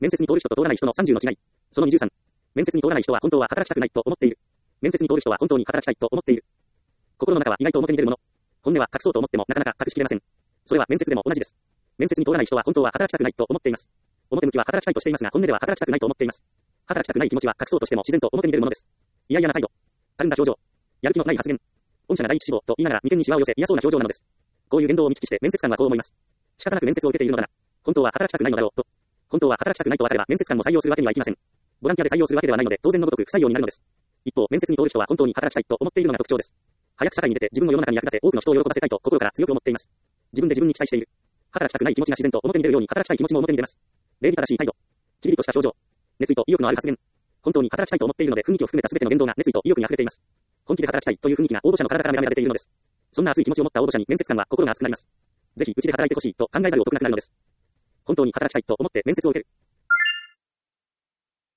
面接に通る人と通らない人の30の違い。その23。面接に通らない人は本当は働きたくないと思っている。面接に通る人は本当に働きたいと思っている。心の中は意外と表に出るもの。本音は隠そうと思ってもなかなか隠しきれません。それは面接でも同じです。面接に通らない人は本当は働きたくないと思っています。表向きは働きたいとしていますが本音では働きたくないと思っています。働きたくない気持ちは隠そうとしても自然と表に出るものです。嫌々な態度。たるんだ表情。やる気のない発言。御社が第一志望と言いながら眉間にシワを寄せ嫌そうな表情なのです。こういう言動を見聞きして面接官はこう思います。仕方なく面接を受けているのだな。本当は働きたくないのだろうと。本当は働きたくないと分かれば面接官も採用するわけにはいきません。ボランティアで採用するわけではないので当然のごとく不採用になるのです。一方、面接に通る人は本当に働きたいと思っているのが特徴です。早く社会に出て自分の世の中に役立て多くの人を喜ばせたいと心から強く思っています。自分で自分に期待している。働きたくない気持ちが自然と表に出るように働きたい気持ちも表に出ます。礼儀正しい態度。きりりとした表情。熱意と意欲のある発言。本当に働きたいと思っているので雰囲気を含めた全ての言動が熱意と意欲に溢れています。本気で働きたいという雰囲気が応募者の体から見られているのです。そんな熱い気持ちを持った応募者に面接官は心が熱くなります。ぜひうちで働いてほしいと考えざるを得なくなるのです。本当に働きたいと思って面接を受ける。